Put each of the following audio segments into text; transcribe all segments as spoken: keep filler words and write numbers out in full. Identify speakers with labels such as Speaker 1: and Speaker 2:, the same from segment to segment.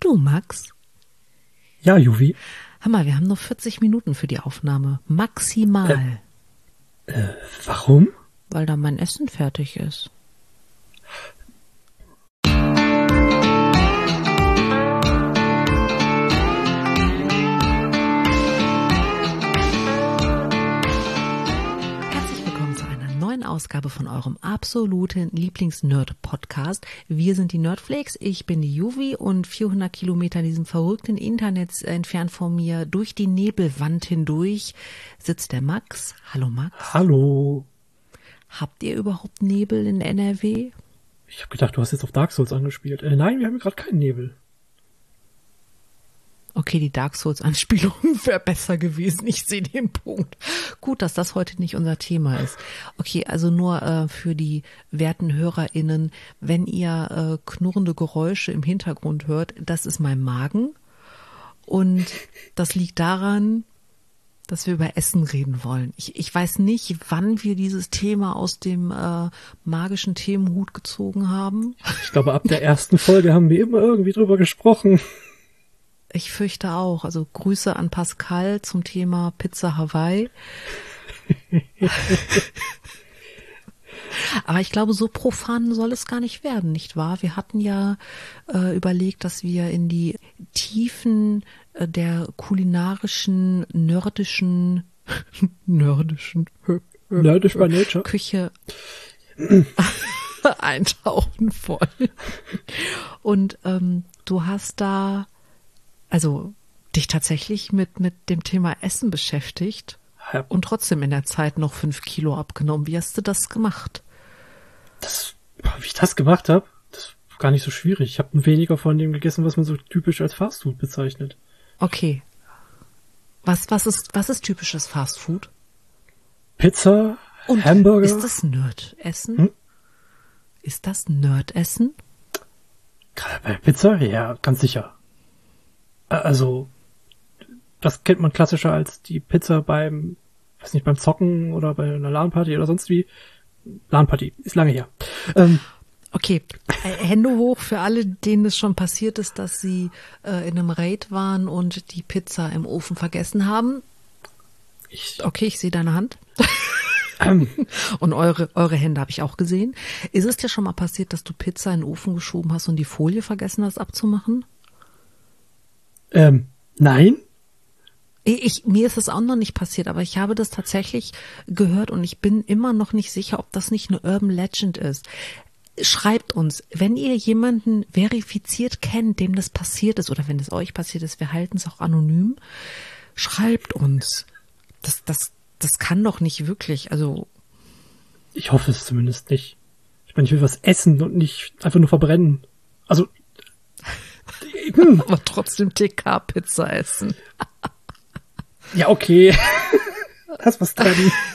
Speaker 1: du, Max?
Speaker 2: Ja, Juvi.
Speaker 1: Hör mal, wir haben nur vierzig Minuten für die Aufnahme. Maximal.
Speaker 2: Äh, äh, warum?
Speaker 1: Weil da mein Essen fertig ist. Ausgabe von eurem absoluten Lieblings-Nerd-Podcast. Wir sind die Nerdflakes, ich bin die Juvi und vierhundert Kilometer in diesem verrückten Internet entfernt von mir durch die Nebelwand hindurch sitzt der Max. Hallo Max.
Speaker 2: Hallo.
Speaker 1: Habt ihr überhaupt Nebel in N R W?
Speaker 2: Ich habe gedacht, du hast jetzt auf Dark Souls angespielt. Äh, nein, wir haben gerade keinen Nebel.
Speaker 1: Okay, die Dark Souls-Anspielung wäre besser gewesen. Ich sehe den Punkt. Gut, dass das heute nicht unser Thema ist. Okay, also nur äh, für die werten HörerInnen, wenn ihr äh, knurrende Geräusche im Hintergrund hört, das ist mein Magen. Und das liegt daran, dass wir über Essen reden wollen. Ich, ich weiß nicht, wann wir dieses Thema aus dem äh, magischen Themenhut gezogen haben.
Speaker 2: Ich glaube, ab der ersten Folge haben wir immer irgendwie drüber gesprochen.
Speaker 1: Ich fürchte auch. Also Grüße an Pascal zum Thema Pizza Hawaii. Aber ich glaube, so profan soll es gar nicht werden, nicht wahr? Wir hatten ja äh, überlegt, dass wir in die Tiefen äh, der kulinarischen, nördischen, nördischen
Speaker 2: Nerdish by Nature
Speaker 1: Küche eintauchen wollen. Und ähm, du hast da also dich tatsächlich mit mit dem Thema Essen beschäftigt
Speaker 2: ja.
Speaker 1: Und trotzdem in der Zeit noch fünf Kilo abgenommen. Wie hast du das gemacht?
Speaker 2: Das, wie ich das gemacht habe, das war gar nicht so schwierig. Ich habe weniger von dem gegessen, was man so typisch als Fastfood bezeichnet.
Speaker 1: Okay. Was was ist was ist typisches Fastfood?
Speaker 2: Pizza,
Speaker 1: Und
Speaker 2: Hamburger.
Speaker 1: Ist das Nerd-Essen?
Speaker 2: Hm?
Speaker 1: Ist das Nerd-Essen?
Speaker 2: Gerade bei Pizza? Ja, ganz sicher. Also, das kennt man klassischer als die Pizza beim, weiß nicht, beim Zocken oder bei einer LAN-Party oder sonst wie. LAN-Party, ist lange her. Ähm,
Speaker 1: okay, äh, Hände hoch für alle, denen es schon passiert ist, dass sie äh, in einem Raid waren und die Pizza im Ofen vergessen haben.
Speaker 2: Ich,
Speaker 1: okay, ich sehe deine Hand.
Speaker 2: Ähm,
Speaker 1: und eure eure Hände habe ich auch gesehen. Ist es dir schon mal passiert, dass du Pizza in den Ofen geschoben hast und die Folie vergessen hast abzumachen?
Speaker 2: Ähm, nein.
Speaker 1: Ich, mir ist das auch noch nicht passiert, aber ich habe das tatsächlich gehört und ich bin immer noch nicht sicher, ob das nicht eine Urban Legend ist. Schreibt uns, wenn ihr jemanden verifiziert kennt, dem das passiert ist oder wenn es euch passiert ist, wir halten es auch anonym. Schreibt uns. Das, das, das kann doch nicht wirklich, also.
Speaker 2: Ich hoffe es zumindest nicht. Ich meine, ich will was essen und nicht einfach nur verbrennen. Also,
Speaker 1: aber trotzdem T K-Pizza essen.
Speaker 2: Ja, okay. Das ist was dran.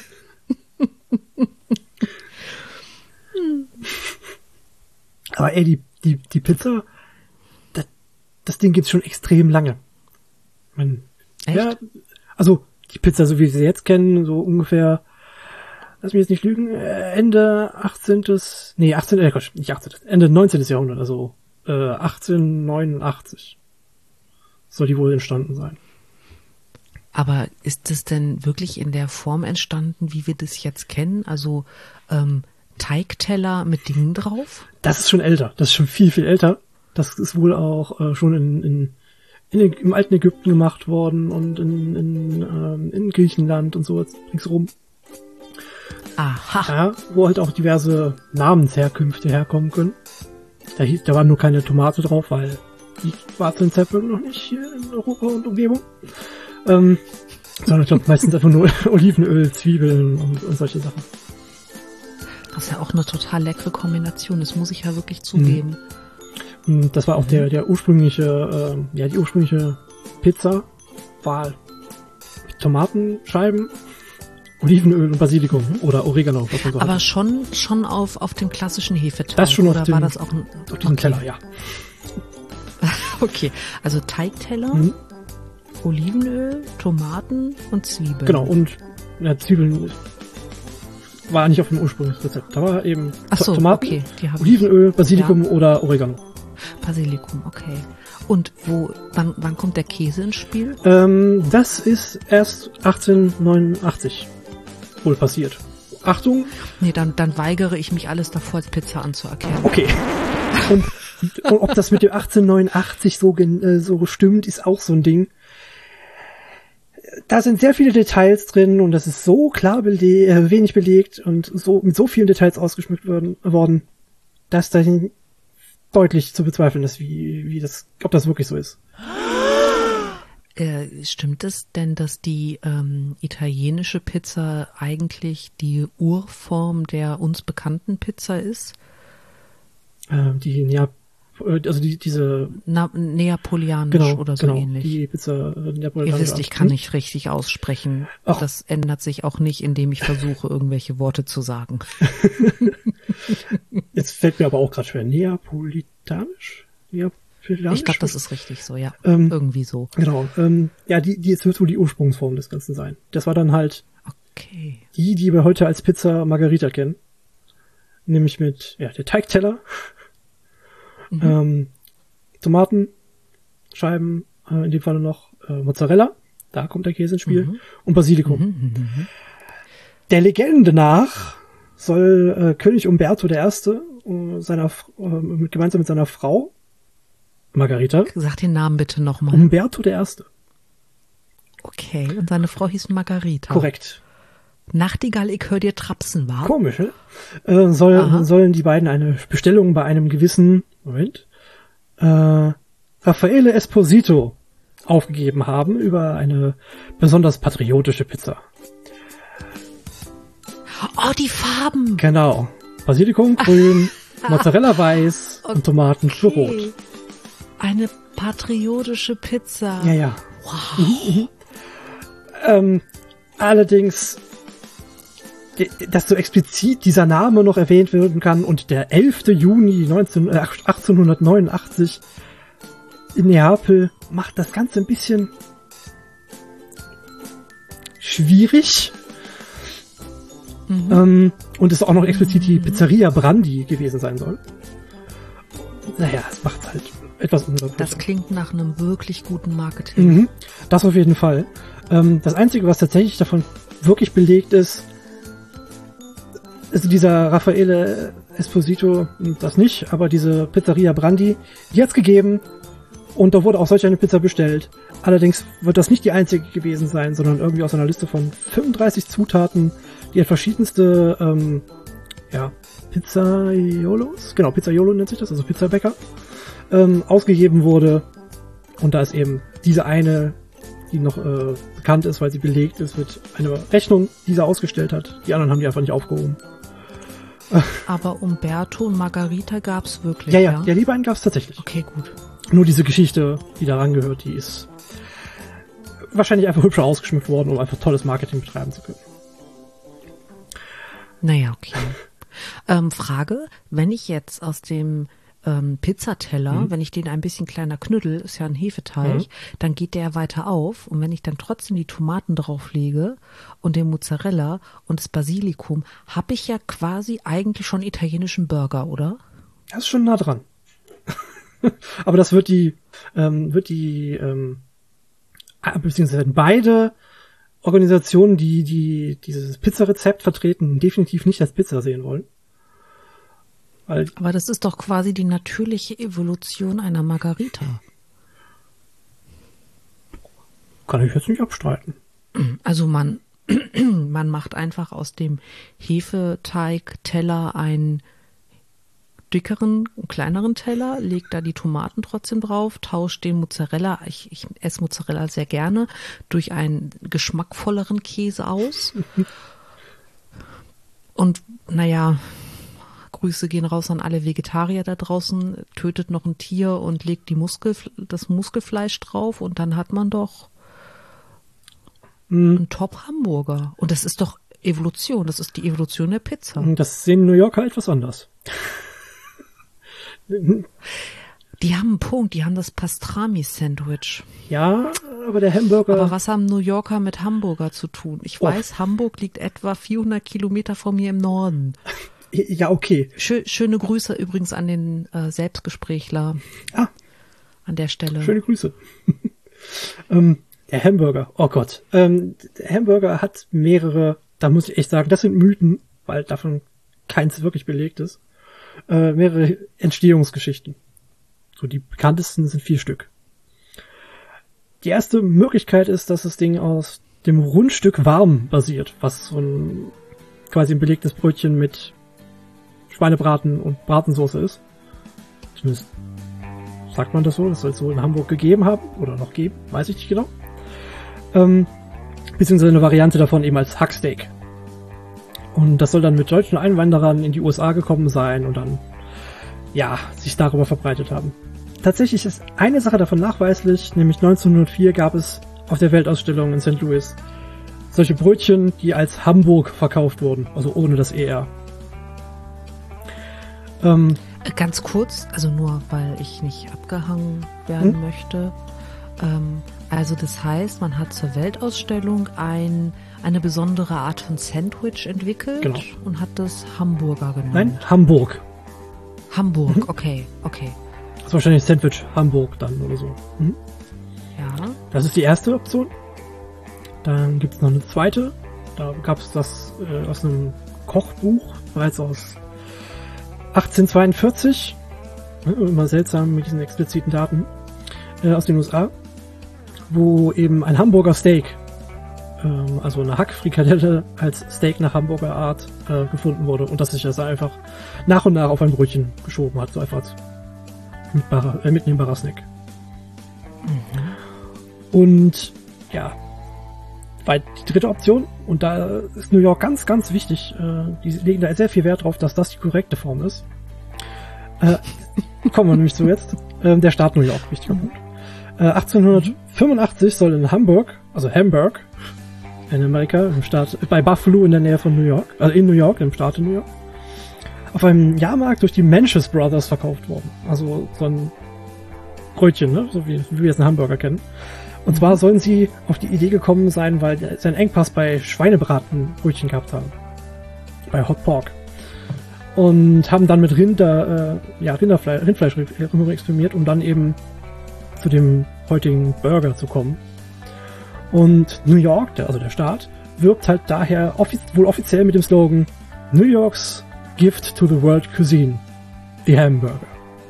Speaker 2: Aber ey, die, die, die Pizza, das, das Ding gibt's schon extrem lange. Ich mein,
Speaker 1: Echt?
Speaker 2: Ja, also die Pizza, so wie wir sie jetzt kennen, so ungefähr, lass mich jetzt nicht lügen, Ende achtzehnten. Nee, achtzehnten. Äh, Quatsch, nicht achtzehnten. Ende neunzehnten. Jahrhundert, also äh, achtzehnhundertneunundachtzig soll die wohl entstanden sein.
Speaker 1: Aber ist das denn wirklich in der Form entstanden, wie wir das jetzt kennen? Also ähm, Teigteller mit Dingen drauf?
Speaker 2: Das ist schon älter. Das ist schon viel, viel älter. Das ist wohl auch äh, schon in, in, in, im alten Ägypten gemacht worden und in, in, ähm, in Griechenland und so ringsrum.
Speaker 1: Aha.
Speaker 2: Ja, wo halt auch diverse Namensherkünfte herkommen können. Da, hieß, da war nur keine Tomate drauf, weil die war zu dem Zeitpunkt noch nicht hier in Europa und Umgebung. Ähm, sondern ich glaube meistens einfach nur Olivenöl, Zwiebeln und, und solche Sachen.
Speaker 1: Das ist ja auch eine total leckere Kombination, das muss ich ja wirklich zugeben.
Speaker 2: Mhm. Das war auch der, der ursprüngliche, äh, ja, die ursprüngliche Pizza war Tomatenscheiben, Olivenöl und Basilikum mhm. oder Oregano. Was man so
Speaker 1: Aber
Speaker 2: hatte.
Speaker 1: schon, schon auf, auf dem klassischen Hefeteig.
Speaker 2: Das schon
Speaker 1: oder
Speaker 2: auf dem,
Speaker 1: war das auch ein,
Speaker 2: auf diesem
Speaker 1: okay.
Speaker 2: Teller, ja.
Speaker 1: Okay, also Teigteller,
Speaker 2: Mhm.
Speaker 1: Olivenöl, Tomaten und Zwiebeln.
Speaker 2: Genau, und ja, Zwiebeln war nicht auf dem Ursprungsrezept. Da war eben
Speaker 1: Ach so,
Speaker 2: Tomaten,
Speaker 1: okay, die haben
Speaker 2: Olivenöl, Basilikum
Speaker 1: ja.
Speaker 2: oder Oregano.
Speaker 1: Basilikum, okay. Und wo, wann, wann kommt der Käse ins Spiel?
Speaker 2: Ähm, das ist erst achtzehnhundertneunundachtzig wohl passiert. Achtung.
Speaker 1: Nee, dann, dann weigere ich mich, alles davor als Pizza anzuerkennen.
Speaker 2: Okay. Und, und ob das mit dem achtzehnhundertneunundachtzig so, äh, so stimmt, ist auch so ein Ding. Da sind sehr viele Details drin und das ist so klar bele- äh, wenig belegt und so mit so vielen Details ausgeschmückt worden, worden dass dahin deutlich zu bezweifeln ist, wie, wie das, ob das wirklich so ist.
Speaker 1: Äh, stimmt es denn, dass die ähm, italienische Pizza eigentlich die Urform der uns bekannten Pizza ist?
Speaker 2: Äh, die, ja, also die, diese...
Speaker 1: Na, neapolitanisch
Speaker 2: genau,
Speaker 1: oder so
Speaker 2: genau,
Speaker 1: ähnlich.
Speaker 2: Die Pizza äh, neapolitanisch.
Speaker 1: Ihr wisst, ich kann nicht richtig aussprechen.
Speaker 2: Ach.
Speaker 1: Das ändert sich auch nicht, indem ich versuche, irgendwelche Worte zu sagen.
Speaker 2: Jetzt fällt mir aber auch gerade schwer. Neapolitanisch? Neapolitanisch?
Speaker 1: Ich glaube, das ist richtig so, ja.
Speaker 2: Ähm,
Speaker 1: Irgendwie so.
Speaker 2: Genau. Ähm, ja, die, die jetzt wird wohl die Ursprungsform des Ganzen sein. Das war dann halt
Speaker 1: Okay.
Speaker 2: die, die wir heute als Pizza Margherita kennen. Nämlich mit, ja, der Teigteller, mhm. ähm, Tomaten, Scheiben, äh, in dem Falle noch äh, Mozzarella, da kommt der Käse ins Spiel, mhm. und Basilikum. Mhm, mhm. Der Legende nach soll äh, König Umberto der Erste äh, seiner, äh, gemeinsam mit seiner Frau Margherita.
Speaker 1: Sag den Namen bitte nochmal.
Speaker 2: Umberto der Erste.
Speaker 1: Okay, und seine Frau hieß Margherita.
Speaker 2: Korrekt.
Speaker 1: Nachtigall, ich hör dir trapsen, war?
Speaker 2: Komisch, ne? Äh, soll, sollen die beiden eine Bestellung bei einem gewissen, Moment, äh, Raffaele Esposito aufgegeben haben über eine besonders patriotische Pizza.
Speaker 1: Oh, die Farben!
Speaker 2: Genau. Basilikum grün, Mozzarella weiß okay. und Tomaten rot.
Speaker 1: Eine patriotische Pizza.
Speaker 2: Ja, ja.
Speaker 1: Wow.
Speaker 2: Mhm, mhm. Ähm, allerdings, dass so explizit dieser Name noch erwähnt werden kann und der elfte Juni achtzehnhundertneunundachtzig in Neapel macht das Ganze ein bisschen schwierig. Mhm. Ähm, und es auch noch explizit die Pizzeria Brandi gewesen sein soll. Naja, es macht halt etwas unüberprüft.
Speaker 1: Das klingt nach einem wirklich guten Marketing.
Speaker 2: Mhm, das auf jeden Fall. Ähm, das Einzige, was tatsächlich davon wirklich belegt ist, ist dieser Raffaele Esposito, das nicht, aber diese Pizzeria Brandi, die hat's gegeben und da wurde auch solch eine Pizza bestellt. Allerdings wird das nicht die einzige gewesen sein, sondern irgendwie aus einer Liste von fünfunddreißig Zutaten, die an verschiedenste ähm, ja, Pizzaiolos, genau, Pizzaiolo nennt sich das, also Pizzabäcker, ähm, ausgegeben wurde. Und da ist eben diese eine, die noch äh, bekannt ist, weil sie belegt ist mit einer Rechnung, die sie ausgestellt hat. Die anderen haben die einfach nicht aufgehoben.
Speaker 1: Aber Umberto und Margherita gab's wirklich,
Speaker 2: ja? Ja,
Speaker 1: ja,
Speaker 2: ja die beiden gab's tatsächlich.
Speaker 1: Okay, gut.
Speaker 2: Nur diese Geschichte, die daran gehört, die ist wahrscheinlich einfach hübscher ausgeschmückt worden, um einfach tolles Marketing betreiben zu können.
Speaker 1: Naja, okay. ähm, Frage, wenn ich jetzt aus dem ähm, Pizzateller, mhm. wenn ich den ein bisschen kleiner knüttel, ist ja ein Hefeteig, mhm. dann geht der weiter auf und wenn ich dann trotzdem die Tomaten drauflege und den Mozzarella und das Basilikum, habe ich ja quasi eigentlich schon italienischen Burger, oder?
Speaker 2: Das ist schon nah dran. Aber das wird die, ähm, wird die, ähm, beziehungsweise beide Organisationen, die, die dieses Pizzarezept vertreten, definitiv nicht als Pizza sehen wollen. Weil
Speaker 1: Aber das ist doch quasi die natürliche Evolution einer Margherita.
Speaker 2: Kann ich jetzt nicht abstreiten.
Speaker 1: Also man, man macht einfach aus dem Hefeteig-Teller einen dickeren, kleineren Teller, legt da die Tomaten trotzdem drauf, tauscht den Mozzarella, ich, ich esse Mozzarella sehr gerne, durch einen geschmackvolleren Käse aus. Und naja, Grüße gehen raus an alle Vegetarier da draußen, tötet noch ein Tier und legt die Muskel, das Muskelfleisch drauf und dann hat man doch mm. einen Top-Hamburger. Und das ist doch Evolution, das ist die Evolution der Pizza.
Speaker 2: Das sehen New Yorker etwas anders.
Speaker 1: Die haben einen Punkt, die haben das Pastrami-Sandwich.
Speaker 2: Ja, aber der Hamburger...
Speaker 1: Aber was haben New Yorker mit Hamburger zu tun? Ich oh. weiß, Hamburg liegt etwa vierhundert Kilometer von mir im Norden.
Speaker 2: Ja, okay.
Speaker 1: Schö- schöne Grüße übrigens an den äh, Selbstgesprächler.
Speaker 2: Ah.
Speaker 1: an der Stelle.
Speaker 2: Schöne Grüße. ähm, der Hamburger, oh Gott. Ähm, der Hamburger hat mehrere, da muss ich echt sagen, das sind Mythen, weil davon keins wirklich belegt ist. Äh, mehrere Entstehungsgeschichten. So, die bekanntesten sind vier Stück. Die erste Möglichkeit ist, dass das Ding aus dem Rundstück Warm basiert, was so ein quasi ein belegtes Brötchen mit Schweinebraten und Bratensoße ist. Zumindest sagt man das so, das soll es so in Hamburg gegeben haben oder noch geben, weiß ich nicht genau. Ähm, beziehungsweise eine Variante davon eben als Hacksteak. Und das soll dann mit deutschen Einwanderern in die U S A gekommen sein und dann, ja, sich darüber verbreitet haben. Tatsächlich ist eine Sache davon nachweislich, nämlich neunzehnhundertvier gab es auf der Weltausstellung in Sankt Louis solche Brötchen, die als Hamburg verkauft wurden, also ohne das E R. Ähm,
Speaker 1: Ganz kurz, also nur weil ich nicht abgehangen werden hm? möchte. Ähm, also das heißt, man hat zur Weltausstellung ein, eine besondere Art von Sandwich entwickelt
Speaker 2: genau.
Speaker 1: und hat das Hamburger genannt.
Speaker 2: Nein, Hamburg.
Speaker 1: Hamburg,
Speaker 2: Mhm.
Speaker 1: okay, okay.
Speaker 2: Das ist wahrscheinlich Sandwich Hamburg dann oder so. Mhm.
Speaker 1: Ja.
Speaker 2: Das ist die erste Option. Dann gibt es noch eine zweite. Da gab es das äh, aus einem Kochbuch, bereits aus achtzehnhundertzweiundvierzig. Ja, immer seltsam mit diesen expliziten Daten. Äh, aus den U S A. Wo eben ein Hamburger Steak, ähm, also eine Hackfrikadelle als Steak nach Hamburger Art äh, gefunden wurde. Und dass sich das einfach nach und nach auf ein Brötchen geschoben hat. So einfach als mitbarer, äh, mitnehmbarer Snack. Mhm. Und ja, war die dritte Option, und da ist New York ganz, ganz wichtig, äh, die legen da sehr viel Wert drauf, dass das die korrekte Form ist. Äh, kommen wir nämlich zu jetzt. Äh, der Staat New York, wichtiger Punkt. Äh, achtzehnhundertfünfundachtzig soll in Hamburg, also Hamburg, in Amerika, im Staat, bei Buffalo in der Nähe von New York, also in New York, im Staat New York, auf einem Jahrmarkt durch die Manches Brothers verkauft worden. Also so ein Brötchen, ne? So wie, wie wir es in Hamburger kennen. Und zwar sollen sie auf die Idee gekommen sein, weil sie einen Engpass bei Schweinebratenbrötchen gehabt haben. Bei Hot Pork. Und haben dann mit Rinder, äh, ja, Rinderfleisch, Rindfleisch experimentiert, um dann eben zu dem heutigen Burger zu kommen. Und New York, der, also der Staat, wirbt halt daher offiz- wohl offiziell mit dem Slogan New York's Gift to the World Cuisine, the Hamburger.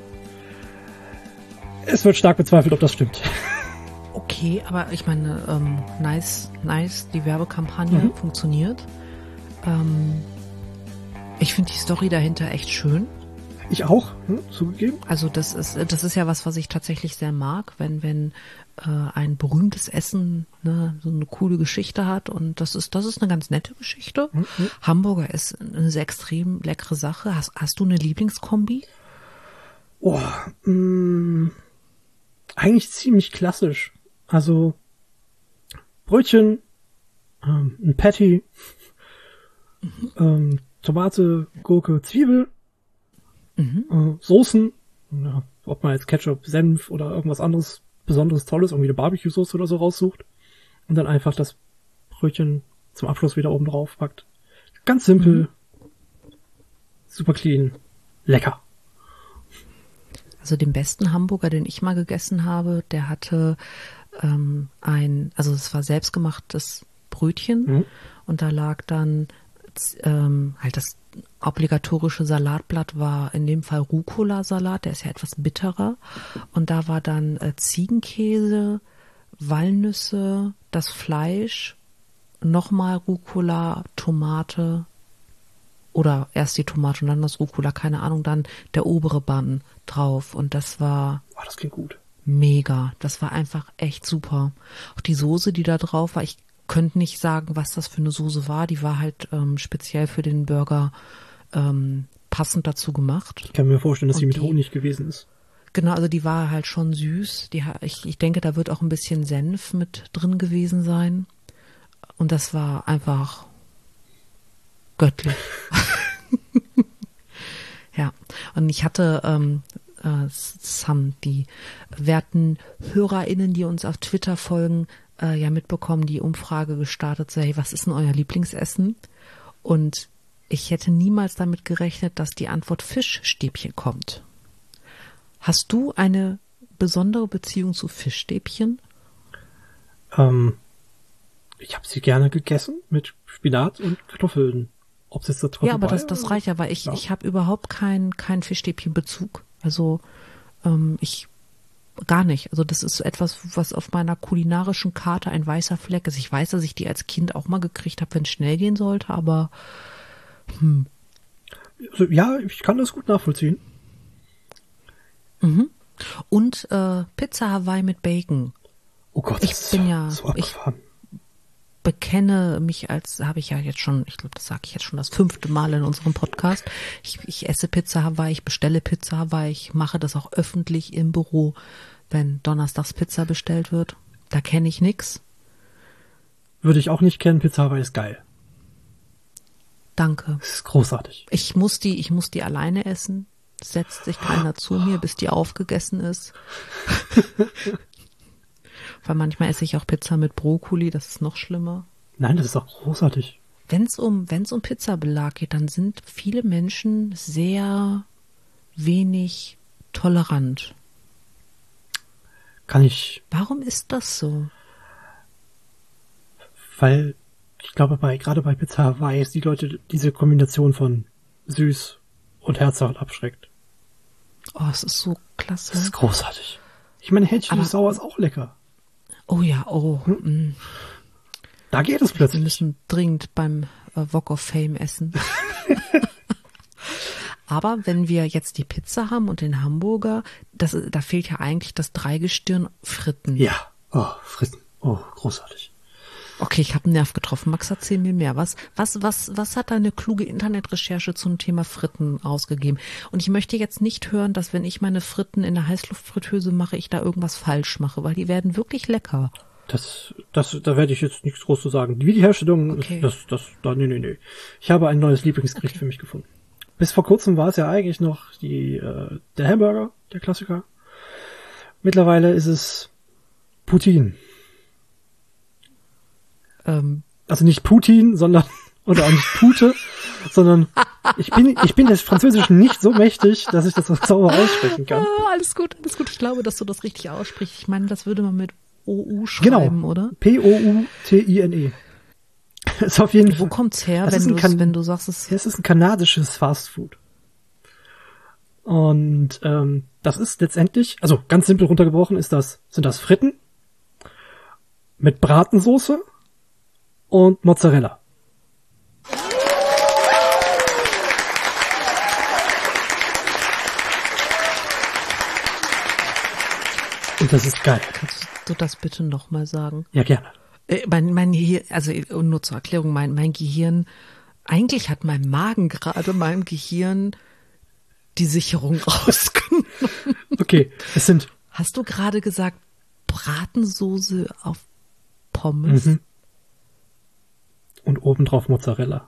Speaker 2: Es wird stark bezweifelt, ob das stimmt.
Speaker 1: Okay, aber ich meine, ähm, nice, nice, die Werbekampagne mhm. funktioniert. Ähm, ich finde die Story dahinter echt schön.
Speaker 2: Ich auch, hm, zugegeben.
Speaker 1: Also das ist, das ist ja was, was ich tatsächlich sehr mag, wenn, wenn äh, ein berühmtes Essen ne, so eine coole Geschichte hat, und das ist, das ist eine ganz nette Geschichte. Mhm. Hamburger ist eine sehr extrem leckere Sache. Hast, hast du eine Lieblingskombi?
Speaker 2: Oh, mh, eigentlich ziemlich klassisch. Also Brötchen, ähm, ein Patty, mhm. ähm, Tomate, Gurke, Zwiebel, mhm. äh, Soßen, ja, ob man jetzt Ketchup, Senf oder irgendwas anderes Besonderes Tolles, irgendwie eine Barbecue-Soße oder so raussucht und dann einfach das Brötchen zum Abschluss wieder oben drauf packt. Ganz simpel, mhm. super clean, lecker.
Speaker 1: Also den besten Hamburger, den ich mal gegessen habe, der hatte ähm, ein, also es war selbstgemachtes Brötchen mhm. und da lag dann ähm, halt das obligatorische Salatblatt war in dem Fall Rucola-Salat, der ist ja etwas bitterer, und da war dann äh, Ziegenkäse, Walnüsse, das Fleisch, nochmal Rucola, Tomate oder erst die Tomate und dann das Rucola, keine Ahnung, dann der obere Bann drauf, und das war
Speaker 2: oh, das klingt gut.
Speaker 1: Mega, das war einfach echt super. Auch die Soße, die da drauf war, ich könnte nicht sagen, was das für eine Soße war, die war halt ähm, speziell für den Burger ähm, passend dazu gemacht.
Speaker 2: Ich kann mir vorstellen, dass
Speaker 1: und
Speaker 2: sie mit
Speaker 1: die,
Speaker 2: Honig gewesen ist.
Speaker 1: Genau, also die war halt schon süß. Die, ich, ich denke, da wird auch ein bisschen Senf mit drin gewesen sein. Und das war einfach göttlich. Ja, und ich hatte, ähm, äh, es haben die werten HörerInnen, die uns auf Twitter folgen, äh, ja mitbekommen, die Umfrage gestartet, so, hey, was ist denn euer Lieblingsessen? Und ich hätte niemals damit gerechnet, dass die Antwort Fischstäbchen kommt. Hast du eine besondere Beziehung zu Fischstäbchen?
Speaker 2: Ähm, ich habe sie gerne gegessen mit Spinat und Kartoffeln. Ob's jetzt da drauf
Speaker 1: Ja, aber
Speaker 2: dabei
Speaker 1: das, das
Speaker 2: oder?
Speaker 1: reicht ja, weil ich,
Speaker 2: Ja.
Speaker 1: ich habe überhaupt keinen kein Fischstäbchenbezug. Also ähm, ich gar nicht. Also das ist etwas, was auf meiner kulinarischen Karte ein weißer Fleck ist. Ich weiß, dass ich die als Kind auch mal gekriegt habe, wenn es schnell gehen sollte, aber hm.
Speaker 2: Also, ja, ich kann das gut nachvollziehen.
Speaker 1: Mhm. Und äh, Pizza Hawaii mit Bacon.
Speaker 2: Oh Gott,
Speaker 1: Ich
Speaker 2: das
Speaker 1: bin
Speaker 2: ist
Speaker 1: ja-
Speaker 2: so abgefahren.
Speaker 1: Bekenne mich als, habe ich ja jetzt schon, ich glaube, das sage ich jetzt schon das fünfte Mal in unserem Podcast. Ich, ich esse Pizza Hawaii, ich bestelle Pizza Hawaii, ich mache das auch öffentlich im Büro, wenn donnerstags Pizza bestellt wird. Da kenne ich nix.
Speaker 2: Würde ich auch nicht kennen. Pizza Hawaii ist geil.
Speaker 1: Danke.
Speaker 2: Das ist großartig.
Speaker 1: Ich muss die, ich muss die alleine essen. Setzt sich keiner zu mir, bis die aufgegessen ist. Weil manchmal esse ich auch Pizza mit Brokkoli, das ist noch schlimmer.
Speaker 2: Nein, das ist auch großartig.
Speaker 1: Wenn es um, wenn es um Pizzabelag geht, dann sind viele Menschen sehr wenig tolerant.
Speaker 2: Kann ich,
Speaker 1: Warum ist das so?
Speaker 2: weil ich glaube, bei gerade bei Pizza Hawaii ist die Leute diese Kombination von süß und herzhaft abschreckt.
Speaker 1: Oh, es ist so klasse.
Speaker 2: Das ist großartig. Ich meine, Hähnchen
Speaker 1: Aber-
Speaker 2: sauer ist auch lecker.
Speaker 1: Oh ja, oh. mm.
Speaker 2: Da geht es
Speaker 1: Wir
Speaker 2: plötzlich.
Speaker 1: müssen dringend beim äh, Walk of Fame essen. Aber wenn wir jetzt die Pizza haben und den Hamburger, das, da fehlt ja eigentlich das Dreigestirn Fritten.
Speaker 2: Ja. Oh, Fritten. Oh, großartig.
Speaker 1: Okay, ich habe einen Nerv getroffen. Max, erzähl mir mehr. Was, was, was, was hat deine kluge Internetrecherche zum Thema Fritten ausgegeben? Und ich möchte jetzt nicht hören, dass wenn ich meine Fritten in der Heißluftfritteuse mache, ich da irgendwas falsch mache, weil die werden wirklich lecker.
Speaker 2: Das, das, da werde ich jetzt nichts groß zu sagen. Wie die Herstellung,
Speaker 1: Okay.
Speaker 2: das, das, da, nee, nee, nee. Ich habe ein neues Lieblingsgericht
Speaker 1: Okay.
Speaker 2: für mich gefunden. Bis vor kurzem war es ja eigentlich noch die, äh, der Hamburger, der Klassiker. Mittlerweile ist es Poutine.
Speaker 1: Ähm,
Speaker 2: Also nicht Putin, sondern, oder auch nicht Pute, sondern ich bin, ich bin des Französischen nicht so mächtig, dass ich das so sauber aussprechen kann.
Speaker 1: ah, alles gut, alles gut. Ich glaube, dass du das richtig aussprichst. Ich meine, das würde man mit O U schreiben,
Speaker 2: Genau.
Speaker 1: oder?
Speaker 2: P O U T I N E. Ist auf jeden
Speaker 1: Wo
Speaker 2: Fall.
Speaker 1: kommt's her,
Speaker 2: Das ist
Speaker 1: wenn
Speaker 2: ein
Speaker 1: du,
Speaker 2: Kan-
Speaker 1: wenn du sagst, es
Speaker 2: Es ist ein kanadisches Fastfood. Und ähm, das ist letztendlich, also ganz simpel runtergebrochen, ist das, sind das Fritten mit Bratensoße und Mozzarella. Und das ist geil.
Speaker 1: kannst du das bitte nochmal sagen?
Speaker 2: Ja, gerne.
Speaker 1: Äh, mein, mein Gehirn, also äh, nur zur Erklärung, mein, mein Gehirn, eigentlich hat mein Magen gerade meinem Gehirn die Sicherung rausgenommen.
Speaker 2: Okay, es sind
Speaker 1: Hast du gerade gesagt, Bratensoße auf Pommes?
Speaker 2: mhm. und obendrauf Mozzarella.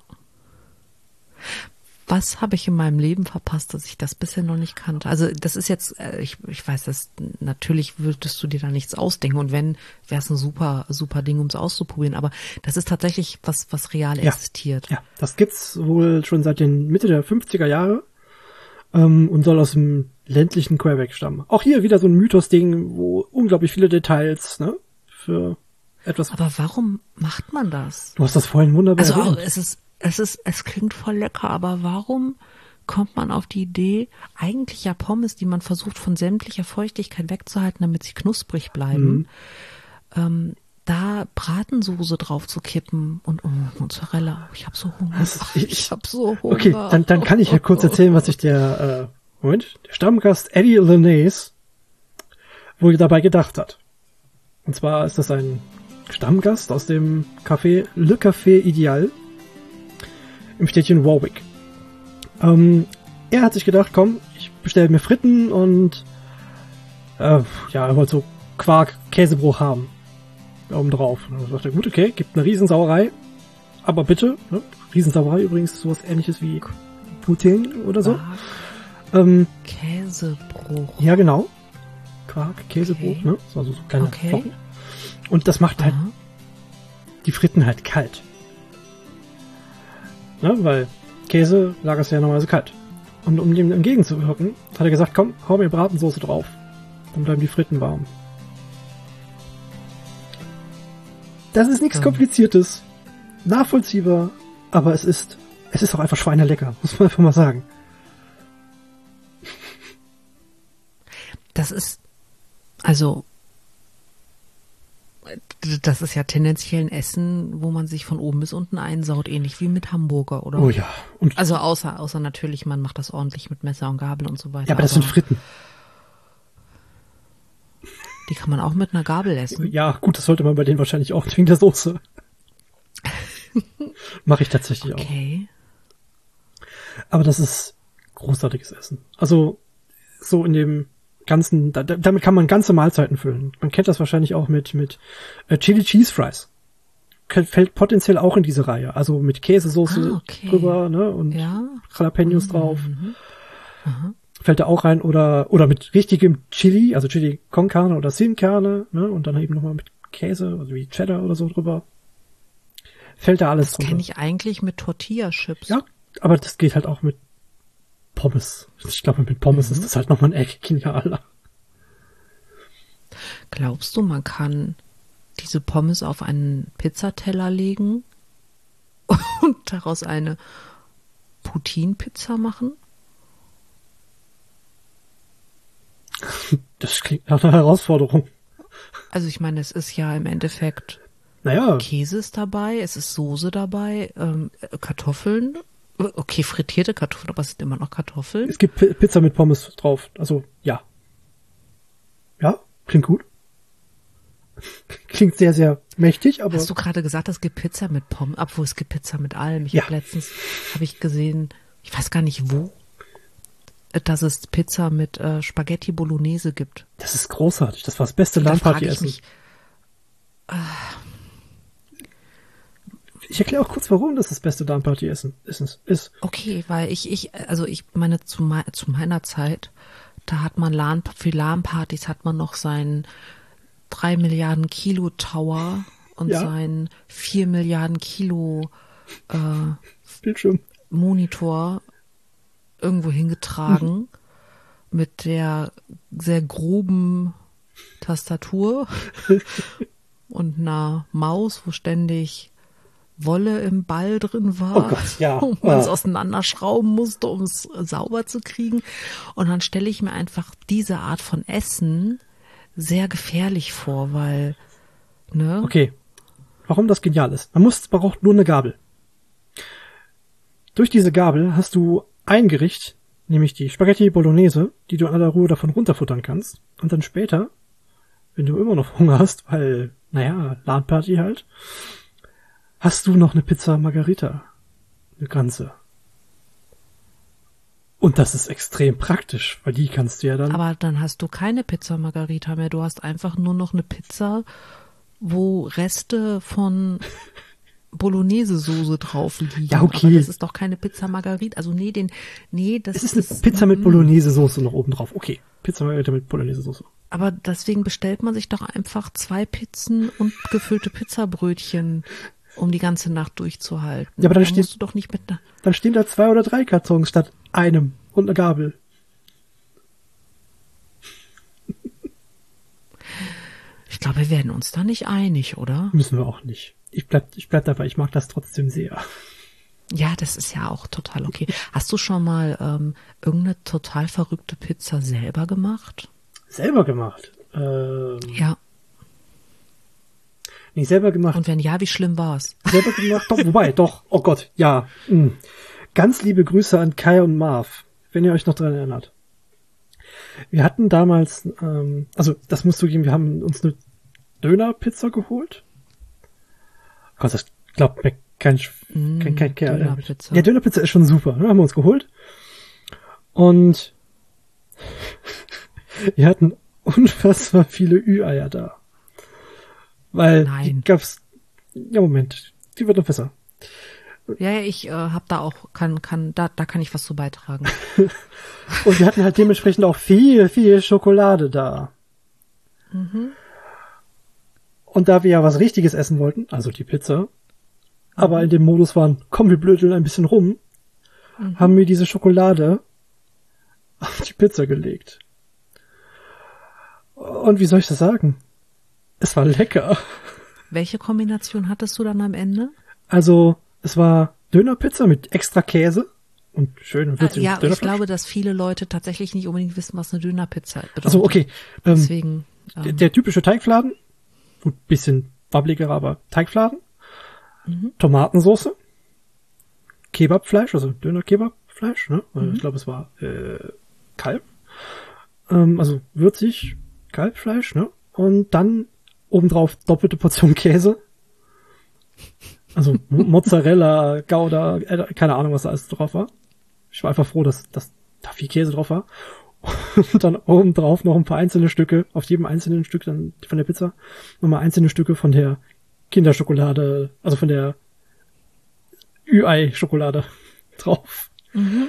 Speaker 1: Was habe ich in meinem Leben verpasst, dass ich das bisher noch nicht kannte? Also das ist jetzt, äh, ich, ich weiß, das natürlich würdest du dir da nichts ausdenken und wenn, wäre es ein super, super Ding, um es auszuprobieren. Aber das ist tatsächlich was, was real
Speaker 2: Ja.
Speaker 1: existiert.
Speaker 2: Ja, das gibt's wohl schon seit den Mitte der fünfziger Jahre ähm, und soll aus dem ländlichen Quebec stammen. Auch hier wieder so ein Mythos-Ding, wo unglaublich viele Details, ne, für etwas.
Speaker 1: Aber warum macht man das?
Speaker 2: Du hast das vorhin wunderbar
Speaker 1: Also auch,
Speaker 2: erwähnt.
Speaker 1: es ist, es ist, es klingt voll lecker, aber warum kommt man auf die Idee, eigentlich ja Pommes, die man versucht von sämtlicher Feuchtigkeit wegzuhalten, damit sie knusprig bleiben,
Speaker 2: Mhm.
Speaker 1: ähm, da Bratensoße drauf zu kippen und oh, Mozzarella. Ich habe so Hunger.
Speaker 2: Das-
Speaker 1: Ach,
Speaker 2: ich-
Speaker 1: ich habe so Hunger.
Speaker 2: Okay, dann, dann kann ich ja kurz erzählen, was sich der, äh, Moment, der Stammgast Eddie Linnaeus wohl dabei gedacht hat. Und zwar ist das ein Stammgast aus dem Café Le Café Ideal im Städtchen Warwick. Ähm, er hat sich gedacht, komm, ich bestelle mir Fritten und äh, ja, er wollte so Quark, Käsebruch haben. Oben drauf. Und dann sagt er, gut, okay, gibt eine Riesensauerei, aber bitte, ne? Riesensauerei übrigens ist sowas ähnliches wie Poutine oder so.
Speaker 1: Quark,
Speaker 2: Ähm,
Speaker 1: Käsebruch.
Speaker 2: ja, genau. Quark, Käsebrot,
Speaker 1: Okay.
Speaker 2: ne? So, also so kleine
Speaker 1: Okay.
Speaker 2: Flocken. Und das macht halt
Speaker 1: Aha.
Speaker 2: die Fritten halt kalt. Ne? Weil Käse lagerst du ja normalerweise kalt. Und um dem entgegenzuwirken, hat er gesagt, komm, hau mir Bratensoße drauf. Dann bleiben die Fritten warm. Das ist nichts Kompliziertes. Nachvollziehbar, aber es ist, es ist auch einfach schweinelecker, muss man einfach mal sagen.
Speaker 1: Das ist, also, das ist ja tendenziell ein Essen, wo man sich von oben bis unten einsaut, ähnlich wie mit Hamburger, oder?
Speaker 2: Oh ja. Und
Speaker 1: also außer, außer natürlich, man macht das ordentlich mit Messer und Gabel und so weiter.
Speaker 2: Ja, aber das aber sind Fritten.
Speaker 1: Die kann man auch mit einer Gabel essen.
Speaker 2: Ja, gut, das sollte man bei denen wahrscheinlich auch wegen der Soße. Mache ich tatsächlich
Speaker 1: okay.
Speaker 2: auch.
Speaker 1: Okay.
Speaker 2: Aber das ist großartiges Essen. Also so in dem ganzen, da, damit kann man ganze Mahlzeiten füllen. Man kennt das wahrscheinlich auch mit mit äh, Chili Cheese Fries. Fällt potenziell auch in diese Reihe. Also mit Käsesoße
Speaker 1: ah, okay.
Speaker 2: drüber, ne, und
Speaker 1: ja?
Speaker 2: Jalapenos
Speaker 1: mhm.
Speaker 2: drauf.
Speaker 1: Mhm.
Speaker 2: Fällt da auch rein, oder oder mit richtigem Chili, also Chili con Carne oder Sin Carne, ne, und dann eben nochmal mit Käse, also wie Cheddar oder so drüber. Fällt da alles
Speaker 1: drunter. Das kenne ich eigentlich mit Tortilla-Chips.
Speaker 2: Ja, aber das geht halt auch mit Pommes. Ich glaube, mit Pommes mhm. ist das halt nochmal ein Eck genialer.
Speaker 1: Glaubst du, man kann diese Pommes auf einen Pizzateller legen und daraus eine Poutine-Pizza machen?
Speaker 2: Das klingt nach einer Herausforderung.
Speaker 1: Also ich meine, es ist ja im Endeffekt
Speaker 2: naja.
Speaker 1: Käse ist dabei, es ist Soße dabei, ähm, Kartoffeln. Okay, frittierte Kartoffeln, aber es sind immer noch Kartoffeln.
Speaker 2: Es gibt P- Pizza mit Pommes drauf. Also, ja. Ja, klingt gut. Klingt sehr, sehr mächtig, aber...
Speaker 1: Hast du gerade gesagt, es gibt Pizza mit Pommes? Obwohl, es gibt Pizza mit allem. Ich
Speaker 2: ja.
Speaker 1: habe letztens, habe ich gesehen, ich weiß gar nicht wo, dass es Pizza mit äh, Spaghetti Bolognese gibt.
Speaker 2: Das ist großartig. Das war das beste LAN-Party-Essen.
Speaker 1: Ich, äh,
Speaker 2: ich erkläre auch kurz, warum das das beste LAN-Party-Essen ist, ist.
Speaker 1: Okay, weil ich, ich, also ich meine, zu, me- zu meiner Zeit, da hat man LAN, für LAN-Partys hat man noch seinen drei Milliarden Kilo Tower und
Speaker 2: ja.
Speaker 1: seinen vier Milliarden Kilo äh,
Speaker 2: Bildschirm.
Speaker 1: Monitor irgendwo hingetragen mhm. mit der sehr groben Tastatur und einer Maus, wo ständig Wolle im Ball drin war,
Speaker 2: oh Gott, ja.
Speaker 1: und man es
Speaker 2: ah.
Speaker 1: auseinanderschrauben musste, um es sauber zu kriegen. Und dann stelle ich mir einfach diese Art von Essen sehr gefährlich vor, weil, ne?
Speaker 2: Okay, warum das genial ist. Man muss, braucht nur eine Gabel. Durch diese Gabel hast du ein Gericht, nämlich die Spaghetti Bolognese, die du in aller Ruhe davon runterfuttern kannst. Und dann später, wenn du immer noch Hunger hast, weil, naja, LAN-Party halt, hast du noch eine Pizza Margherita. Eine ganze. Und das ist extrem praktisch, weil die kannst du ja dann...
Speaker 1: Aber dann hast du keine Pizza Margherita mehr. Du hast einfach nur noch eine Pizza, wo Reste von Bolognese-Soße drauf liegen.
Speaker 2: Ja, okay.
Speaker 1: Aber das ist doch keine Pizza Margherita. Also nee, den, nee, das
Speaker 2: ist... Es ist eine
Speaker 1: ist,
Speaker 2: Pizza mit Bolognese-Soße noch oben drauf. Okay, Pizza Margherita mit Bolognese-Soße.
Speaker 1: Aber deswegen bestellt man sich doch einfach zwei Pizzen und gefüllte Pizzabrötchen, um die ganze Nacht durchzuhalten.
Speaker 2: Ja, aber dann,
Speaker 1: dann
Speaker 2: steht,
Speaker 1: musst du doch nicht mit einer...
Speaker 2: Dann stehen da zwei oder drei Kartons statt einem und eine Gabel.
Speaker 1: Ich glaube, wir werden uns da nicht einig, oder?
Speaker 2: Müssen wir auch nicht. Ich bleib, ich bleib dabei, ich mag das trotzdem sehr.
Speaker 1: Ja, das ist ja auch total okay. Hast du schon mal ähm, irgendeine total verrückte Pizza selber gemacht?
Speaker 2: Selber gemacht? Ähm,
Speaker 1: ja.
Speaker 2: Nee, selber gemacht.
Speaker 1: Und wenn ja, wie schlimm war's?
Speaker 2: Selber gemacht? Doch, wobei, doch. Oh Gott, ja. Mhm. Ganz liebe Grüße an Kai und Marv, wenn ihr euch noch dran erinnert. Wir hatten damals, ähm, also das musst du geben, wir haben uns eine Dönerpizza geholt. Oh Gott, das glaubt mir kein,
Speaker 1: mm,
Speaker 2: kein, kein Kerl.
Speaker 1: Dönerpizza.
Speaker 2: Ja, Dönerpizza ist schon super, ne? Haben wir uns geholt. Und wir hatten unfassbar viele Ü-Eier da. Weil
Speaker 1: Nein.
Speaker 2: die gab's, ja Moment, die wird noch besser.
Speaker 1: Ja, ja, ich äh, hab da auch, kann, kann, da, da kann ich was zu beitragen.
Speaker 2: Und wir hatten halt dementsprechend auch viel, viel Schokolade da.
Speaker 1: Mhm.
Speaker 2: Und da wir ja was Richtiges essen wollten, also die Pizza, mhm. aber in dem Modus waren, komm, wir blödeln ein bisschen rum, mhm. haben wir diese Schokolade auf die Pizza gelegt. Und wie soll ich das sagen? Es war lecker.
Speaker 1: Welche Kombination hattest du dann am Ende?
Speaker 2: Also, es war Dönerpizza mit extra Käse und schön würziges
Speaker 1: Ja,
Speaker 2: Dönerfleisch.
Speaker 1: ich glaube, dass viele Leute tatsächlich nicht unbedingt wissen, was eine Dönerpizza bedeutet.
Speaker 2: Also okay. Ähm,
Speaker 1: Deswegen.
Speaker 2: der,
Speaker 1: Ähm,
Speaker 2: der typische Teigfladen, gut, bisschen wabbliger, aber Teigfladen,
Speaker 1: mhm.
Speaker 2: Tomatensauce, Kebabfleisch, also Döner-Kebabfleisch, ne?
Speaker 1: Mhm.
Speaker 2: Ich glaube, es war äh, Kalb. Ähm, also würzig, Kalbfleisch, ne? Und dann obendrauf doppelte Portion Käse. Also Mozzarella, Gouda, äh, keine Ahnung, was da alles drauf war. Ich war einfach froh, dass, dass da viel Käse drauf war. Und dann obendrauf noch ein paar einzelne Stücke, auf jedem einzelnen Stück dann von der Pizza, nochmal einzelne Stücke von der Kinderschokolade, also von der Ü-Ei-Schokolade drauf.
Speaker 1: Mhm.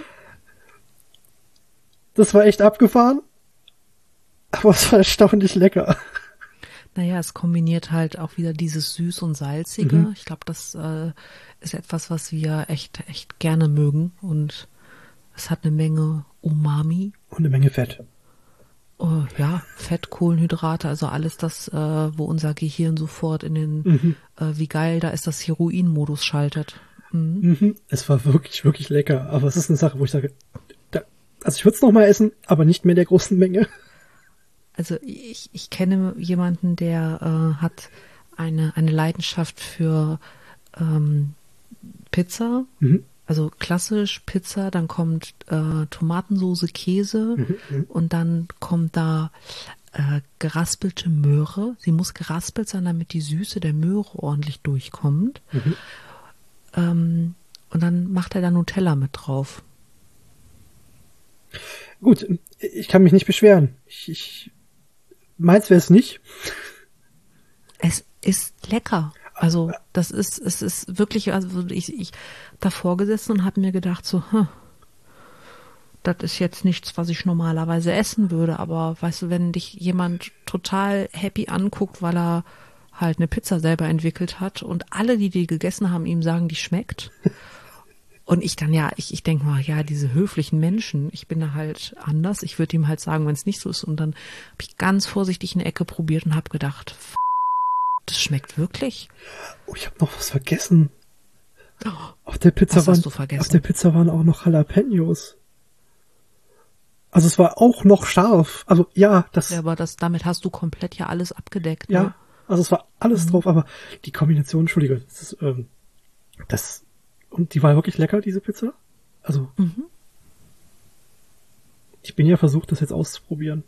Speaker 2: Das war echt abgefahren, aber es war erstaunlich lecker.
Speaker 1: Naja, es kombiniert halt auch wieder dieses Süß und Salzige.
Speaker 2: Mhm.
Speaker 1: Ich glaube, das äh, ist etwas, was wir echt, echt gerne mögen. Und es hat eine Menge Umami.
Speaker 2: Und eine Menge Fett.
Speaker 1: Oh, ja, Fett, Kohlenhydrate, also alles das, äh, wo unser Gehirn sofort in den,
Speaker 2: Mhm.
Speaker 1: äh, wie geil da ist, das Heroin-Modus schaltet. Mhm.
Speaker 2: Mhm. Es war wirklich, wirklich lecker. Aber es ist eine Sache, wo ich sage, da, also ich würde es noch mal essen, aber nicht mehr in der großen Menge.
Speaker 1: Also ich, ich kenne jemanden, der äh, hat eine, eine Leidenschaft für ähm, Pizza.
Speaker 2: Mhm.
Speaker 1: Also klassisch Pizza, dann kommt äh, Tomatensoße, Käse
Speaker 2: Mhm.
Speaker 1: und dann kommt da äh, geraspelte Möhre. Sie muss geraspelt sein, damit die Süße der Möhre ordentlich durchkommt.
Speaker 2: Mhm.
Speaker 1: Ähm, und dann macht er da Nutella mit drauf.
Speaker 2: Gut, ich kann mich nicht beschweren. Ich, ich meins wäre es nicht.
Speaker 1: Es ist lecker. Also das ist, es ist wirklich, also ich, ich davor gesessen und habe mir gedacht so, hm, das ist jetzt nichts, was ich normalerweise essen würde, aber weißt du, wenn dich jemand total happy anguckt, weil er halt eine Pizza selber entwickelt hat und alle, die die gegessen haben, ihm sagen, die schmeckt. Und ich dann, ja, ich, ich denke mal, ja, diese höflichen Menschen, ich bin da halt anders. Ich würde ihm halt sagen, wenn es nicht so ist. Und dann habe ich ganz vorsichtig eine Ecke probiert und habe gedacht, f- das schmeckt wirklich.
Speaker 2: Oh, ich habe noch was vergessen. Auf der Pizza
Speaker 1: Was
Speaker 2: waren,
Speaker 1: hast du vergessen?
Speaker 2: auf der Pizza waren auch noch Jalapenos. Also es war auch noch scharf. Also ja, das,
Speaker 1: Ja, aber das, damit hast du komplett ja alles abgedeckt.
Speaker 2: ja,
Speaker 1: Ne?
Speaker 2: also es war alles
Speaker 1: Mhm.
Speaker 2: drauf, aber die Kombination, Entschuldige, das ist, ähm, das, und die war wirklich lecker, diese Pizza. Also,
Speaker 1: Mhm.
Speaker 2: ich bin ja versucht, das jetzt auszuprobieren.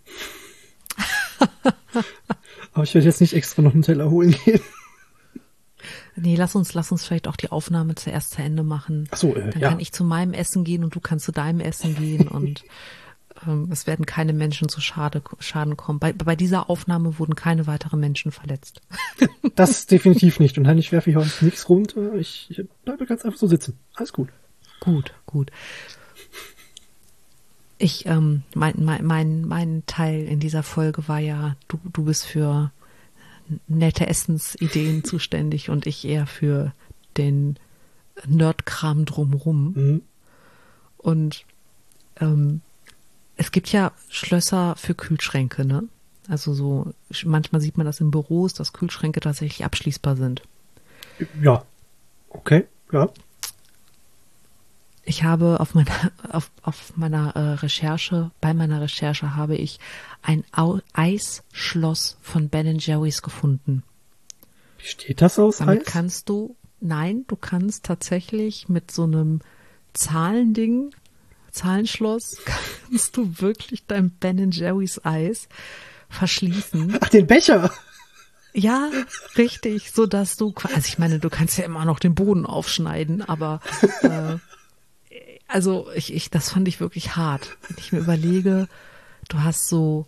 Speaker 2: Aber ich werde jetzt nicht extra noch einen Teller holen gehen.
Speaker 1: Nee, lass uns, lass uns vielleicht auch die Aufnahme zuerst zu Ende machen.
Speaker 2: Ach so, äh,
Speaker 1: Dann
Speaker 2: ja.
Speaker 1: kann ich zu meinem Essen gehen und du kannst zu deinem Essen gehen und ähm, es werden keine Menschen zu Schade, Schaden kommen. Bei, bei dieser Aufnahme wurden keine weiteren Menschen verletzt.
Speaker 2: Das definitiv nicht. Und nein, ich werfe hier heute nichts runter. Ich, ich bleibe ganz einfach so sitzen. Alles gut.
Speaker 1: Gut, gut. Ich, ähm, mein, mein, mein, mein Teil in dieser Folge war ja, du, du bist für nette Essensideen zuständig und ich eher für den Nerdkram drumrum.
Speaker 2: Mhm.
Speaker 1: Und ähm, es gibt ja Schlösser für Kühlschränke, ne? Also so, manchmal sieht man das in Büros, dass Kühlschränke tatsächlich abschließbar sind.
Speaker 2: Ja. Okay, ja.
Speaker 1: Ich habe auf meiner, auf, auf meiner äh, Recherche, bei meiner Recherche habe ich ein Au- Eisschloss von Ben and Jerry's gefunden.
Speaker 2: Wie steht das aus,
Speaker 1: Damit
Speaker 2: Eis?
Speaker 1: kannst du, nein, du kannst tatsächlich mit so einem Zahlending, Zahlenschloss, kannst du wirklich dein Ben and Jerry's Eis verschließen.
Speaker 2: Ach, den Becher!
Speaker 1: Ja, richtig, so dass du, also ich meine, du kannst ja immer noch den Boden aufschneiden, aber äh, also ich, ich, das fand ich wirklich hart. Wenn ich mir überlege, du hast so,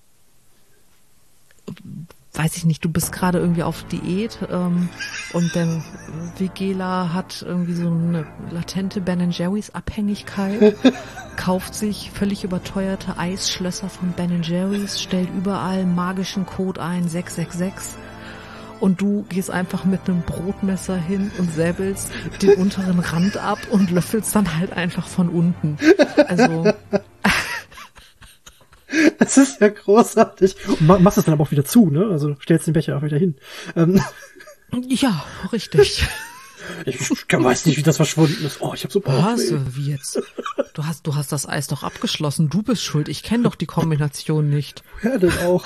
Speaker 1: weiß ich nicht, du bist gerade irgendwie auf Diät ähm, und der Vigela hat irgendwie so eine latente Ben and Jerry's Abhängigkeit, kauft sich völlig überteuerte Eisschlösser von Ben and Jerry's, stellt überall magischen Code ein, sechs sechs sechs. Und du gehst einfach mit einem Brotmesser hin und säbelst den unteren Rand ab und löffelst dann halt einfach von unten. Also
Speaker 2: Das ist ja großartig. Und ma- machst es dann aber auch wieder zu, ne? Also stellst den Becher auch wieder hin. Ähm,
Speaker 1: Ja, richtig.
Speaker 2: ich weiß nicht, wie das verschwunden ist. Oh, ich hab so
Speaker 1: Was?
Speaker 2: Bauchweh.
Speaker 1: Wie jetzt? Du hast, du hast das Eis doch abgeschlossen. Du bist schuld. Ich kenne doch die Kombination nicht.
Speaker 2: Ja, denn auch.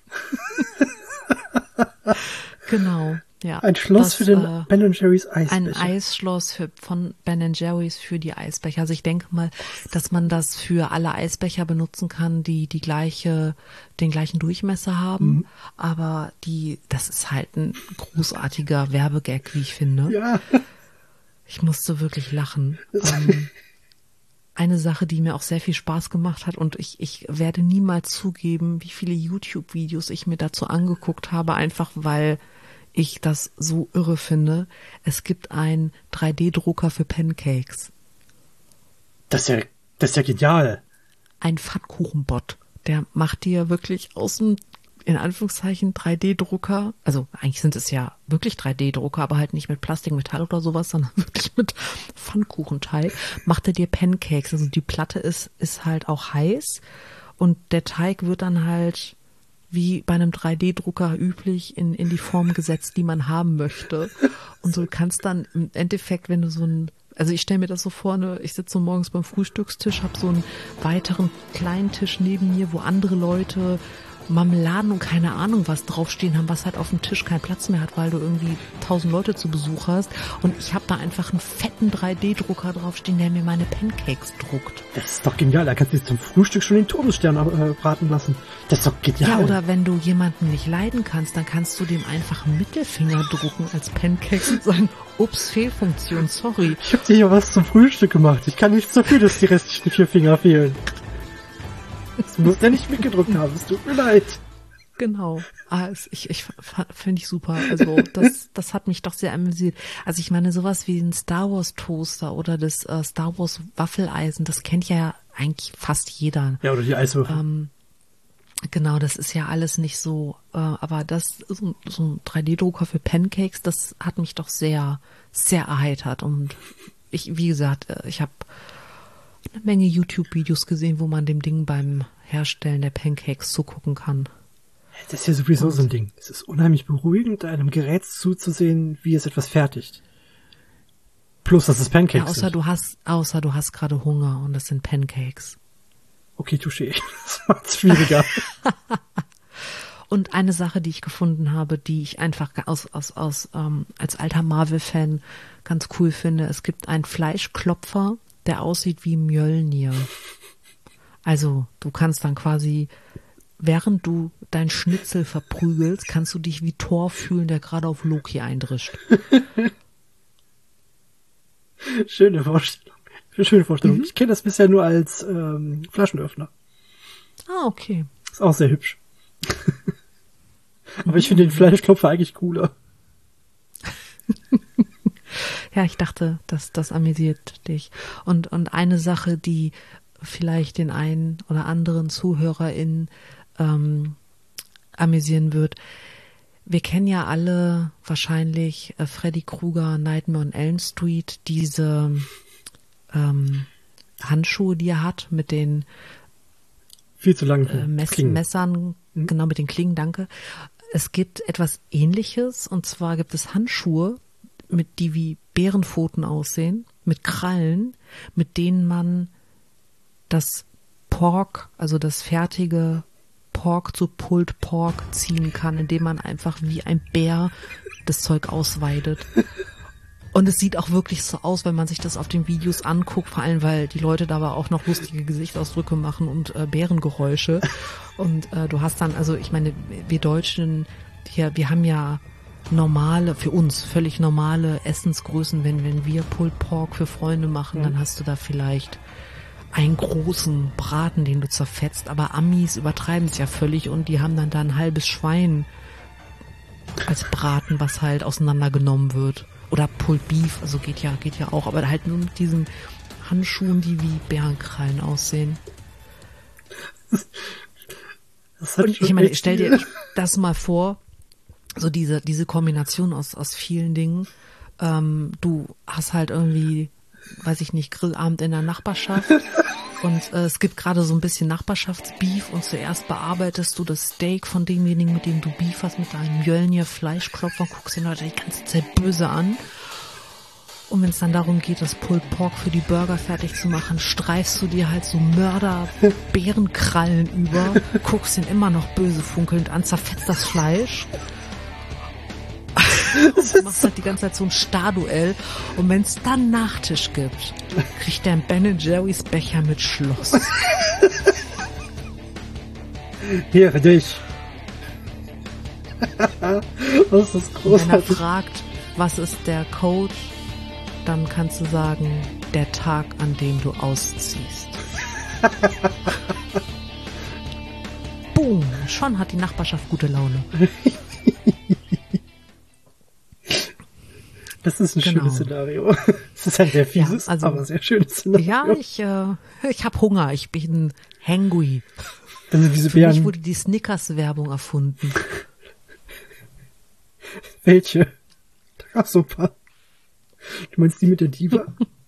Speaker 1: Genau. Ja.
Speaker 2: Ein Schloss
Speaker 1: das,
Speaker 2: für den
Speaker 1: äh,
Speaker 2: Ben and Jerry's Eisbecher.
Speaker 1: Ein Eisschloss für, von Ben Jerry's für die Eisbecher. Also ich denke mal, dass man das für alle Eisbecher benutzen kann, die die gleiche, den gleichen Durchmesser haben. Mhm. Aber die, das ist halt ein großartiger Werbegag, wie ich finde.
Speaker 2: Ja.
Speaker 1: Ich musste wirklich lachen. ähm, eine Sache, die mir auch sehr viel Spaß gemacht hat, und ich, ich werde niemals zugeben, wie viele YouTube-Videos ich mir dazu angeguckt habe, einfach weil ich das so irre finde. Es gibt einen drei D-Drucker für Pancakes.
Speaker 2: Das ist ja, das ist ja genial.
Speaker 1: Ein Pfannkuchenbot. Der macht dir wirklich aus dem, in Anführungszeichen, drei D-Drucker, also eigentlich sind es ja wirklich drei D-Drucker, aber halt nicht mit Plastik, Metall oder sowas, sondern wirklich mit Pfannkuchenteig, macht er dir Pancakes. Also die Platte ist, ist halt auch heiß und der Teig wird dann halt wie bei einem drei D-Drucker üblich in, in die Form gesetzt, die man haben möchte. Und du kannst dann im Endeffekt, wenn du so ein, also ich stelle mir das so vor, ne, ich sitze so morgens beim Frühstückstisch, habe so einen weiteren kleinen Tisch neben mir, wo andere Leute Marmeladen und keine Ahnung was draufstehen haben, was halt auf dem Tisch keinen Platz mehr hat, weil du irgendwie tausend Leute zu Besuch hast. Und ich habe da einfach einen fetten drei D-Drucker draufstehen, der mir meine Pancakes druckt.
Speaker 2: Das ist doch genial. Da kannst du dir zum Frühstück schon den Todesstern äh, braten lassen. Das ist doch genial.
Speaker 1: Ja, oder wenn du jemanden nicht leiden kannst, dann kannst du dem einfach einen Mittelfinger drucken als Pancakes und sagen, ups, Fehlfunktion, sorry.
Speaker 2: Ich habe dir ja was zum Frühstück gemacht. Ich kann nichts dafür, dass die restlichen vier Finger fehlen. Du musst ja nicht mitgedrückt haben, es tut mir leid.
Speaker 1: Genau. Ah, es, ich ich finde ich super. Also das das hat mich doch sehr amüsiert. Also ich meine, sowas wie ein Star Wars Toaster oder das äh, Star Wars Waffeleisen, das kennt ja eigentlich fast jeder.
Speaker 2: Ja, oder die Eiswürfel.
Speaker 1: Ähm, genau, das ist ja alles nicht so. Äh, aber das so, so ein drei D-Drucker für Pancakes, das hat mich doch sehr sehr erheitert. Und ich, wie gesagt, ich habe eine Menge YouTube-Videos gesehen, wo man dem Ding beim Herstellen der Pancakes zugucken kann.
Speaker 2: Das ist ja sowieso und so ein Ding. Es ist unheimlich beruhigend, einem Gerät zuzusehen, wie es etwas fertigt. Plus, dass es Pancakes
Speaker 1: ja, außer
Speaker 2: sind.
Speaker 1: Du hast, außer du hast gerade Hunger und das sind Pancakes.
Speaker 2: Okay, touché. Das macht's schwieriger.
Speaker 1: Und eine Sache, die ich gefunden habe, die ich einfach aus, aus, aus ähm, als alter Marvel-Fan ganz cool finde. Es gibt einen Fleischklopfer, der aussieht wie Mjölnir. Also du kannst dann quasi, während du dein Schnitzel verprügelst, kannst du dich wie Thor fühlen, der gerade auf Loki eindrischt.
Speaker 2: Schöne Vorstellung. Schöne Vorstellung.
Speaker 1: Mhm.
Speaker 2: Ich kenne das bisher nur als ähm, Flaschenöffner.
Speaker 1: Ah, okay.
Speaker 2: Ist auch sehr hübsch. Aber ich finde den Fleischklopfer eigentlich cooler.
Speaker 1: Ja, ich dachte, dass das amüsiert dich. Und, und eine Sache, die vielleicht den einen oder anderen ZuhörerInnen ähm, amüsieren wird. Wir kennen ja alle wahrscheinlich äh, Freddy Krueger, Nightmare on Elm Street, diese ähm, Handschuhe, die er hat mit den
Speaker 2: viel zu langen
Speaker 1: äh, Mess- Messern, mhm. genau, mit den Klingen, danke. Es gibt etwas Ähnliches, und zwar gibt es Handschuhe, mit die wie Bärenpfoten aussehen, mit Krallen, mit denen man das Pork, also das fertige Pork zu Pulled Pork ziehen kann, indem man einfach wie ein Bär das Zeug ausweidet. Und es sieht auch wirklich so aus, wenn man sich das auf den Videos anguckt, vor allem, weil die Leute dabei auch noch lustige Gesichtsausdrücke machen und äh, Bärengeräusche. Und äh, du hast dann, also ich meine, wir Deutschen, wir, wir haben ja normale, für uns völlig normale Essensgrößen. Wenn, wenn wir Pulled Pork für Freunde machen, dann hast du da vielleicht einen großen Braten, den du zerfetzt. Aber Amis übertreiben es ja völlig und die haben dann da ein halbes Schwein als Braten, was halt auseinandergenommen wird. Oder Pulled Beef, also geht ja, geht ja auch, aber halt nur mit diesen Handschuhen, die wie Bärenkrallen aussehen. Und ich meine, stell dir das mal vor, so diese, diese Kombination aus, aus vielen Dingen. Ähm, du hast halt irgendwie, weiß ich nicht, Grillabend in der Nachbarschaft Und äh, es gibt gerade so ein bisschen Nachbarschaftsbeef und zuerst bearbeitest du das Steak von demjenigen, mit dem du Beef hast, mit deinem Mjölnir Fleischklopfer und guckst ihn Leute die ganze Zeit böse an. Und wenn es dann darum geht, das Pulled Pork für die Burger fertig zu machen, streifst du dir halt so Mörder-Bärenkrallen über, guckst ihn immer noch böse funkelnd an, zerfetzt das Fleisch. Du machst halt die ganze Zeit so ein Starduell. Und wenn es dann Nachtisch gibt, kriegt der ein Ben and Jerry's Becher mit Schloss.
Speaker 2: Hier für dich. Das ist großartig.
Speaker 1: Und wenn er fragt, was ist der Code, dann kannst du sagen, der Tag, an dem du ausziehst. Boom, schon hat die Nachbarschaft gute Laune.
Speaker 2: Das ist ein
Speaker 1: Genau.
Speaker 2: schönes Szenario. Das ist ein sehr fieses,
Speaker 1: Ja, also-
Speaker 2: aber sehr schönes Szenario.
Speaker 1: Ja, ich, äh, ich habe Hunger, ich bin hangry.
Speaker 2: Dann sind diese
Speaker 1: Für mich
Speaker 2: Bären,
Speaker 1: wurde die Snickers-Werbung erfunden.
Speaker 2: welche? Da gab's so ein paar. Du meinst die mit der Diva?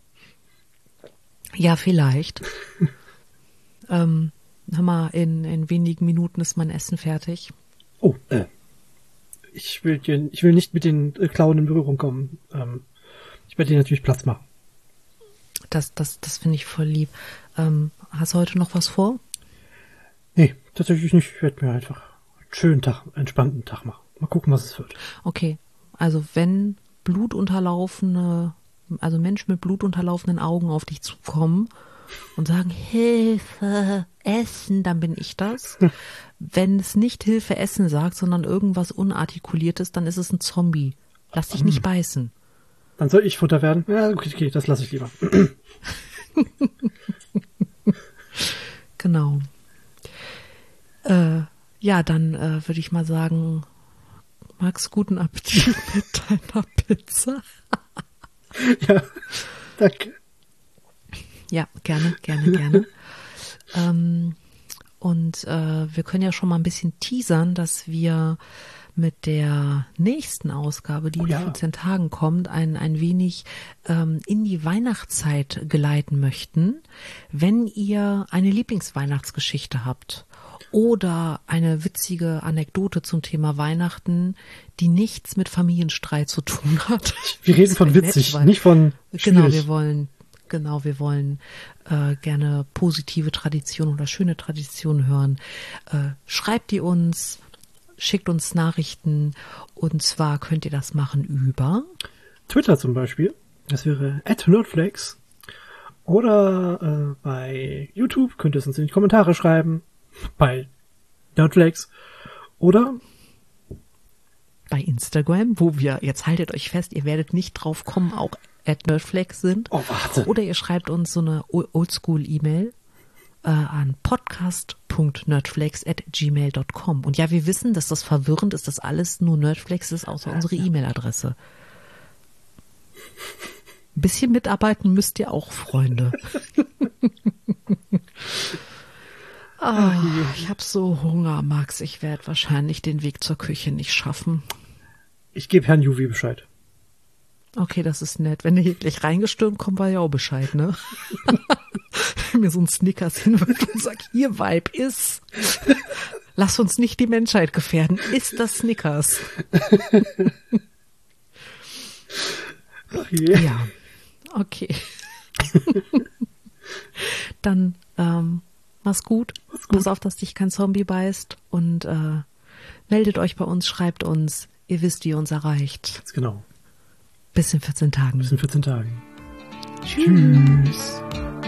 Speaker 1: Ja, vielleicht. ähm, hör mal, in, in wenigen Minuten ist mein Essen fertig.
Speaker 2: Oh, äh. Ich will, dir, ich will nicht mit den äh, Klauen in Berührung kommen. Ähm, ich werde dir natürlich Platz machen.
Speaker 1: Das, das, das finde ich voll lieb. Ähm, hast du heute noch was vor?
Speaker 2: Nee, tatsächlich nicht. Ich werde mir einfach einen schönen Tag, einen entspannten Tag machen. Mal gucken, was es wird.
Speaker 1: Okay, also wenn blutunterlaufene, also Menschen mit blutunterlaufenen Augen auf dich zukommen und sagen, Hilfe, Essen, dann bin ich das. Wenn es nicht Hilfe, Essen sagt, sondern irgendwas Unartikuliertes, dann ist es ein Zombie. Lass dich nicht beißen.
Speaker 2: Dann soll ich Futter werden? Ja, okay, okay, das lasse ich lieber.
Speaker 1: Genau. Äh, ja, dann äh, würde ich mal sagen, Max, guten Appetit mit deiner Pizza.
Speaker 2: Ja, danke.
Speaker 1: Ja, gerne, gerne, gerne. ähm, und äh, wir können ja schon mal ein bisschen teasern, dass wir mit der nächsten Ausgabe, die
Speaker 2: Oh ja.
Speaker 1: in vierzehn Tagen kommt, ein, ein wenig ähm, in die Weihnachtszeit geleiten möchten. Wenn ihr eine Lieblingsweihnachtsgeschichte habt oder eine witzige Anekdote zum Thema Weihnachten, die nichts mit Familienstreit zu tun hat.
Speaker 2: Wir reden von
Speaker 1: Nett,
Speaker 2: witzig,
Speaker 1: weil-
Speaker 2: nicht von
Speaker 1: Genau,
Speaker 2: schwierig.
Speaker 1: wir wollen, genau, wir wollen äh, gerne positive Traditionen oder schöne Traditionen hören. Äh, schreibt die uns, schickt uns Nachrichten und zwar könnt ihr das machen über
Speaker 2: Twitter zum Beispiel. Das wäre at nerdflex. Oder äh, bei YouTube könnt ihr es uns in die Kommentare schreiben. Bei Nerdflex. Oder
Speaker 1: bei Instagram, wo wir, jetzt haltet euch fest, ihr werdet nicht drauf kommen, auch at nerdflex sind.
Speaker 2: Oh, warte.
Speaker 1: Oder ihr schreibt uns so eine Oldschool-E-Mail äh, an podcast punkt nerdflex at gmail punkt com. Und ja, wir wissen, dass das verwirrend ist, dass alles nur Nerdflex ist, außer unsere E-Mail-Adresse. Ein bisschen mitarbeiten müsst ihr auch, Freunde. Oh, ich habe so Hunger, Max. Ich werde wahrscheinlich den Weg zur Küche nicht schaffen.
Speaker 2: ich gebe Herrn Juvi Bescheid.
Speaker 1: Okay, das ist nett. Wenn ihr hier gleich reingestürmt kommt, war ja auch Bescheid, ne? Mir so ein Snickers hinwirft und sagt, hier, Vibe, iss. Lass uns nicht die Menschheit gefährden. Iss das Snickers.
Speaker 2: Ach je.
Speaker 1: Ja, okay. Dann ähm, mach's gut.
Speaker 2: Mach's gut.
Speaker 1: Pass auf, dass dich kein Zombie beißt. Und äh, meldet euch bei uns, schreibt uns. Ihr wisst, wie ihr uns erreicht.
Speaker 2: Ganz genau.
Speaker 1: Bis in vierzehn Tagen.
Speaker 2: Bis in vierzehn Tagen.
Speaker 1: Tschüss.